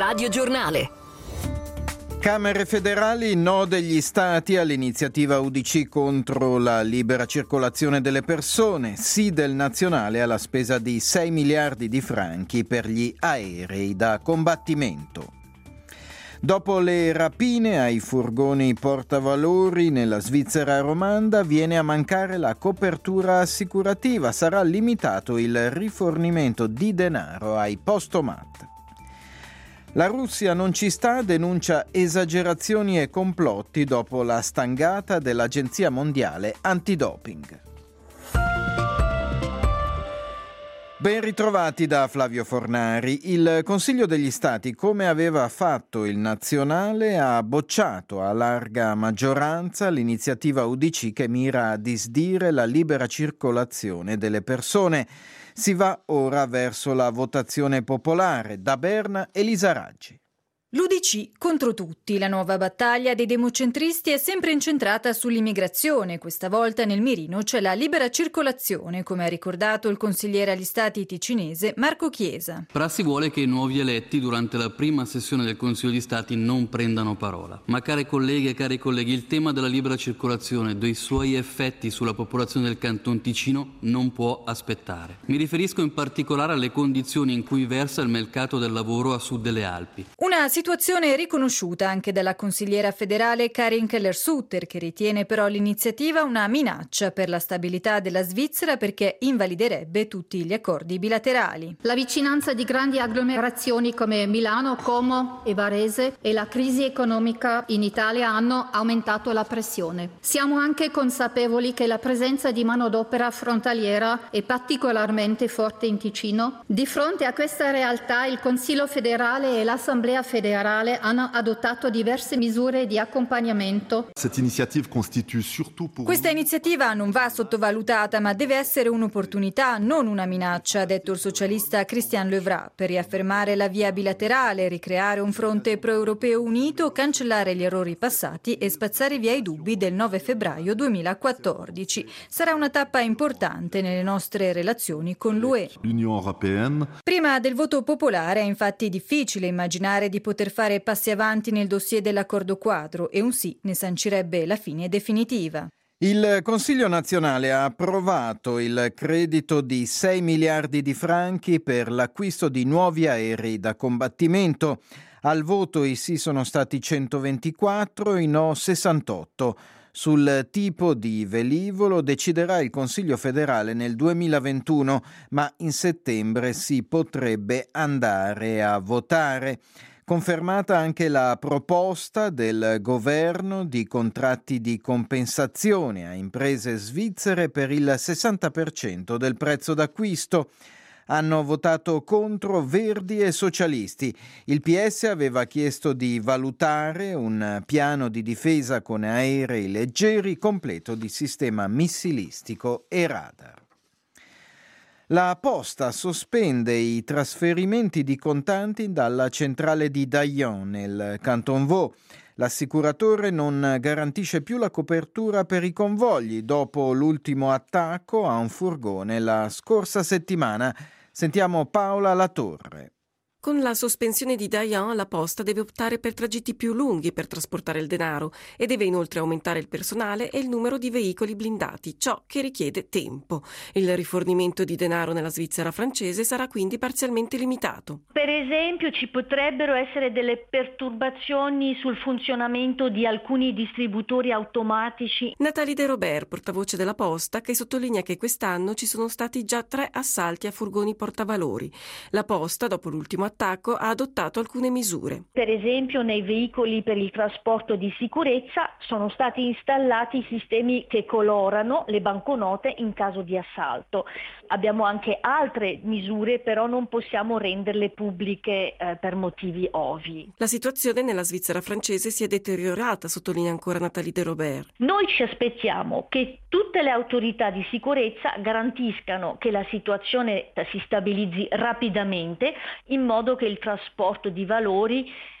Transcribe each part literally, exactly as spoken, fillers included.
Radio Giornale. Camere federali, no degli stati all'iniziativa U D C contro la libera circolazione delle persone, sì del nazionale alla spesa di sei miliardi di franchi per gli aerei da combattimento. Dopo le rapine ai furgoni portavalori nella Svizzera romanda viene a mancare la copertura assicurativa, sarà limitato il rifornimento di denaro ai postomat. La Russia non ci sta, denuncia esagerazioni e complotti dopo la stangata dell'Agenzia Mondiale Antidoping. Ben ritrovati da Flavio Fornari. Il Consiglio degli Stati, come aveva fatto il nazionale, ha bocciato a larga maggioranza l'iniziativa U D C che mira a disdire la libera circolazione delle persone. Si va ora verso la votazione popolare. Da Berna, Elisa Raggi. L'U D C contro tutti. La nuova battaglia dei democentristi è sempre incentrata sull'immigrazione. Questa volta nel mirino c'è la libera circolazione, come ha ricordato il consigliere agli stati ticinese Marco Chiesa. Prassi vuole che i nuovi eletti durante la prima sessione del Consiglio di Stati non prendano parola. Ma care colleghe e cari colleghi, il tema della libera circolazione e dei suoi effetti sulla popolazione del Canton Ticino non può aspettare. Mi riferisco in particolare alle condizioni in cui versa il mercato del lavoro a sud delle Alpi. Una situazione riconosciuta anche dalla consigliera federale Karin Keller-Sutter, che ritiene però l'iniziativa una minaccia per la stabilità della Svizzera perché invaliderebbe tutti gli accordi bilaterali. La vicinanza di grandi agglomerazioni come Milano, Como e Varese e la crisi economica in Italia hanno aumentato la pressione. Siamo anche consapevoli che la presenza di manodopera frontaliera è particolarmente forte in Ticino. Di fronte a questa realtà il Consiglio federale e l'Assemblea federale hanno adottato diverse misure di accompagnamento. Questa iniziativa non va sottovalutata, ma deve essere un'opportunità, non una minaccia, ha detto il socialista Christian Levrat, per riaffermare la via bilaterale, ricreare un fronte pro-europeo unito, cancellare gli errori passati e spazzare via i dubbi del nove febbraio duemilaquattordici. Sarà una tappa importante nelle nostre relazioni con l'U E. Prima del voto popolare è infatti difficile immaginare di poter fare passi avanti nel dossier dell'accordo quadro e un sì ne sancirebbe la fine definitiva. Il Consiglio nazionale ha approvato il credito di sei miliardi di franchi per l'acquisto di nuovi aerei da combattimento. Al voto i sì sono stati centoventiquattro, i no sessantotto. Sul tipo di velivolo deciderà il Consiglio federale nel duemilaventuno, ma in settembre si potrebbe andare a votare. Confermata anche la proposta del governo di contratti di compensazione a imprese svizzere per il sessanta per cento del prezzo d'acquisto. Hanno votato contro Verdi e socialisti. Il P S aveva chiesto di valutare un piano di difesa con aerei leggeri completo di sistema missilistico e radar. La Posta sospende i trasferimenti di contanti dalla centrale di Daillon nel Canton Vaud. L'assicuratore non garantisce più la copertura per i convogli dopo l'ultimo attacco a un furgone la scorsa settimana. Sentiamo Paola Latorre. Con la sospensione di Daillon, la Posta deve optare per tragitti più lunghi per trasportare il denaro e deve inoltre aumentare il personale e il numero di veicoli blindati, ciò che richiede tempo. Il rifornimento di denaro nella Svizzera francese sarà quindi parzialmente limitato. Per esempio, ci potrebbero essere delle perturbazioni sul funzionamento di alcuni distributori automatici. Nathalie De Robert, portavoce della Posta, che sottolinea che quest'anno ci sono stati già tre assalti a furgoni portavalori. La Posta, dopo l'ultimo attacco, ha adottato alcune misure. Per esempio, nei veicoli per il trasporto di sicurezza sono stati installati sistemi che colorano le banconote in caso di assalto. Abbiamo anche altre misure, però non possiamo renderle pubbliche eh, per motivi ovvi. La situazione nella Svizzera francese si è deteriorata, sottolinea ancora Nathalie De Robert. Noi ci aspettiamo che tutte le autorità di sicurezza garantiscano che la situazione si stabilizzi rapidamente in modo che il trasporto di valori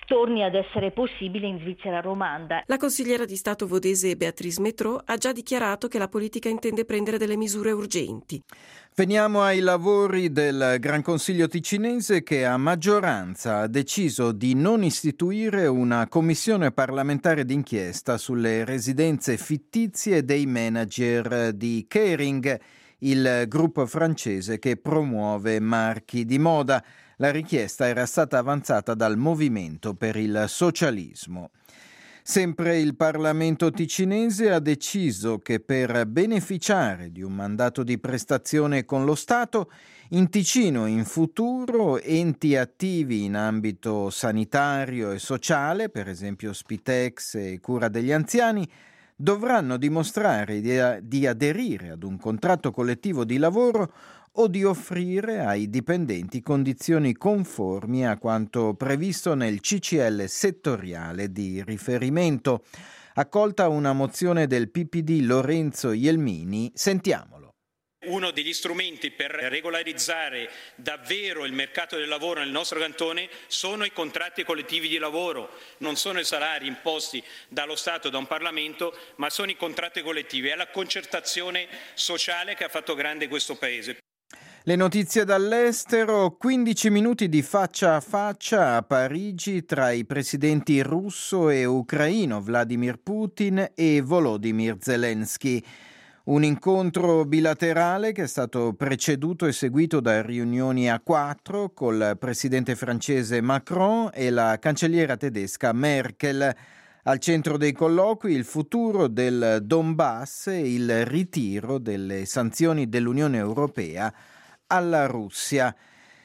torni ad essere possibile in Svizzera romanda. La consigliera di Stato vodese Beatrice Métraux ha già dichiarato che la politica intende prendere delle misure urgenti. Veniamo ai lavori del Gran Consiglio ticinese che a maggioranza ha deciso di non istituire una commissione parlamentare d'inchiesta sulle residenze fittizie dei manager di Kering, il gruppo francese che promuove marchi di moda. La richiesta era stata avanzata dal Movimento per il Socialismo. Sempre il Parlamento ticinese ha deciso che per beneficiare di un mandato di prestazione con lo Stato, in Ticino in futuro enti attivi in ambito sanitario e sociale, per esempio Spitex e cura degli anziani, dovranno dimostrare di, di aderire ad un contratto collettivo di lavoro o di offrire ai dipendenti condizioni conformi a quanto previsto nel C C L settoriale di riferimento. Accolta una mozione del P P D Lorenzo Ielmini, sentiamolo. Uno degli strumenti per regolarizzare davvero il mercato del lavoro nel nostro cantone sono i contratti collettivi di lavoro, non sono i salari imposti dallo Stato, da un Parlamento, ma sono i contratti collettivi, è la concertazione sociale che ha fatto grande questo Paese. Le notizie dall'estero, quindici minuti di faccia a faccia a Parigi tra i presidenti russo e ucraino Vladimir Putin e Volodymyr Zelensky. Un incontro bilaterale che è stato preceduto e seguito da riunioni a quattro col presidente francese Macron e la cancelliera tedesca Merkel. Al centro dei colloqui il futuro del Donbass e il ritiro delle sanzioni dell'Unione Europea alla Russia.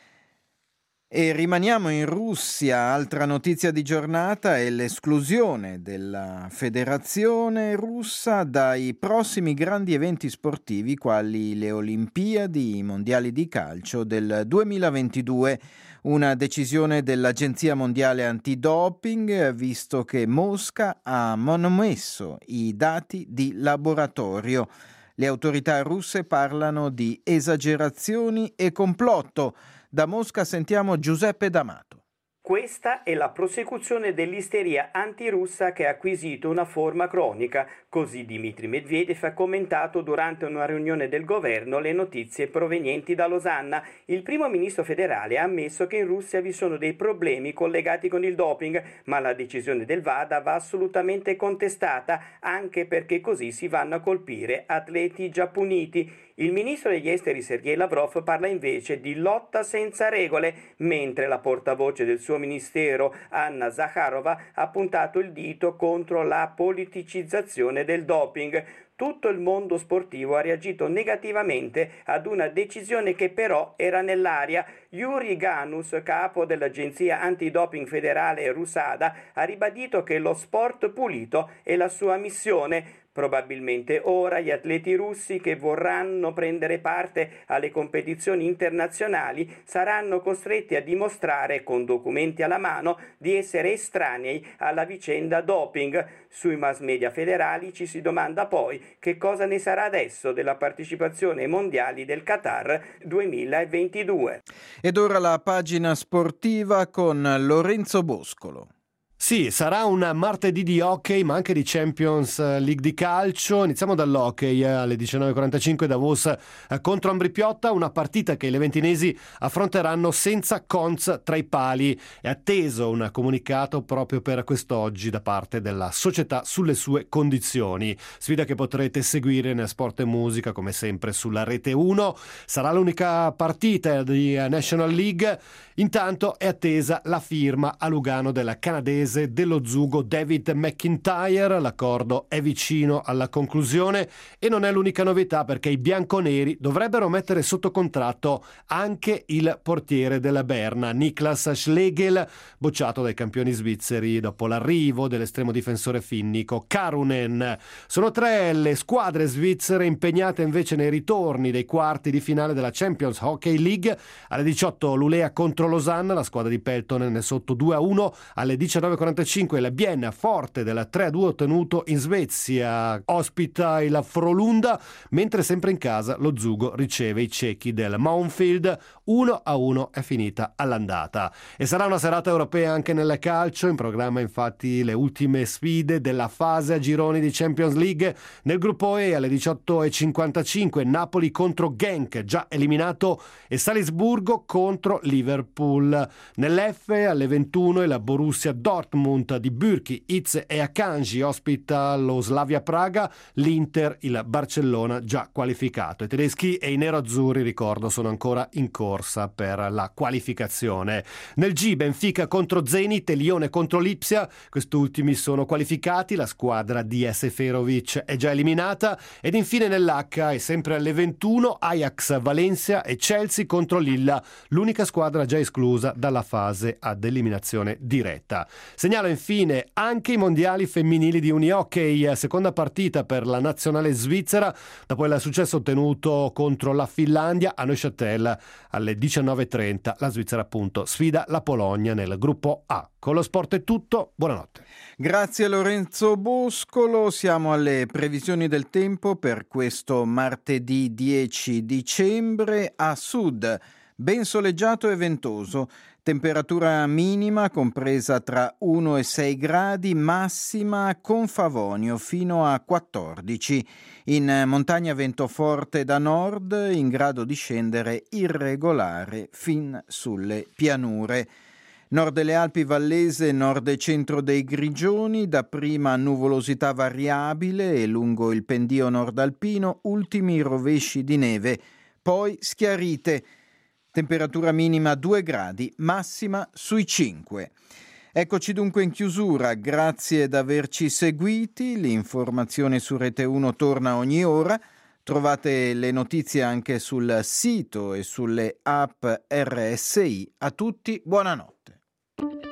E rimaniamo in Russia. Altra notizia di giornata è l'esclusione della federazione russa dai prossimi grandi eventi sportivi quali le Olimpiadi, i mondiali di calcio del duemilaventidue. Una decisione dell'Agenzia Mondiale Antidoping, visto che Mosca ha monomesso i dati di laboratorio. Le autorità russe parlano di esagerazioni e complotto. Da Mosca sentiamo Giuseppe D'Amato. Questa è la prosecuzione dell'isteria antirussa che ha acquisito una forma cronica, così Dmitry Medvedev ha commentato durante una riunione del governo le notizie provenienti da Losanna. Il primo ministro federale ha ammesso che in Russia vi sono dei problemi collegati con il doping, ma la decisione del VADA va assolutamente contestata, anche perché così si vanno a colpire atleti già puniti. Il ministro degli esteri Sergei Lavrov parla invece di lotta senza regole, mentre la portavoce del suo ministero Anna Zakharova ha puntato il dito contro la politicizzazione del doping. Tutto il mondo sportivo ha reagito negativamente ad una decisione che però era nell'aria. Yuri Ganus, capo dell'agenzia antidoping federale Rusada, ha ribadito che lo sport pulito è la sua missione. Probabilmente ora gli atleti russi che vorranno prendere parte alle competizioni internazionali saranno costretti a dimostrare con documenti alla mano di essere estranei alla vicenda doping. Sui mass media federali ci si domanda poi che cosa ne sarà adesso della partecipazione ai mondiali del Qatar duemilaventidue. Ed ora la pagina sportiva con Lorenzo Boscolo. Sì, sarà un martedì di hockey ma anche di Champions League di calcio. Iniziamo dall'hockey alle diciannove e quarantacinque Davos contro Ambrì-Piotta, una partita che i leventinesi affronteranno senza Conz tra i pali. È atteso un comunicato proprio per quest'oggi da parte della società sulle sue condizioni. Sfida che potrete seguire nel Sport e Musica come sempre sulla Rete uno. Sarà l'unica partita di National League. Intanto è attesa la firma a Lugano della canadese dello Zugo David McIntyre. L'accordo è vicino alla conclusione e non è l'unica novità, perché i bianconeri dovrebbero mettere sotto contratto anche il portiere della Berna, Niklas Schlegel, bocciato dai campioni svizzeri dopo l'arrivo dell'estremo difensore finnico Karunen. Sono tre le squadre svizzere impegnate invece nei ritorni dei quarti di finale della Champions Hockey League. Alle diciotto Lulea contro Losanna, la squadra di Peltonen è sotto due a uno. Alle diciannove e quarantacinque la Bienne, forte del tre a due ottenuto in Svezia, ospita il Frolunda, mentre sempre in casa lo Zugo riceve i cechi del Mountfield. uno a uno è finita all'andata. E sarà una serata europea anche nel calcio, in programma infatti le ultime sfide della fase a gironi di Champions League. Nel gruppo E alle diciotto e cinquantacinque Napoli contro Genk, già eliminato, e Salisburgo contro Liverpool. Nell'F alle ventuno la Borussia Dortmund di Bürki, Itze e Akanji ospita lo Slavia Praga, l'Inter il Barcellona già qualificato. I tedeschi e i nerazzurri, ricordo, sono ancora in corsa per la qualificazione. Nel G Benfica contro Zenit e Lione contro Lipsia, quest'ultimi sono qualificati, la squadra di Seferovic è già eliminata. Ed infine nell'H e sempre alle ventuno Ajax Valencia e Chelsea contro Lilla, l'unica squadra già esclusa dalla fase ad eliminazione diretta. Segnalo infine anche i mondiali femminili di unihockey, seconda partita per la nazionale svizzera dopo il successo ottenuto contro la Finlandia a Neuchâtel. Alle diciannove e trenta la Svizzera appunto sfida la Polonia nel gruppo A. Con lo sport è tutto, buonanotte. Grazie Lorenzo Boscolo, siamo alle previsioni del tempo per questo martedì dieci dicembre. A sud ben soleggiato e ventoso, temperatura minima compresa tra uno e sei gradi, massima con Favonio fino a quattordici. In montagna vento forte da nord, in grado di scendere irregolare fin sulle pianure. Nord delle Alpi Vallese, nord e centro dei Grigioni, dapprima nuvolosità variabile e lungo il pendio nordalpino ultimi rovesci di neve, poi schiarite. Temperatura minima due gradi, massima sui cinque. Eccoci dunque in chiusura, grazie di averci seguiti, l'informazione su Rete uno torna ogni ora, trovate le notizie anche sul sito e sulle app R S I. A tutti buonanotte.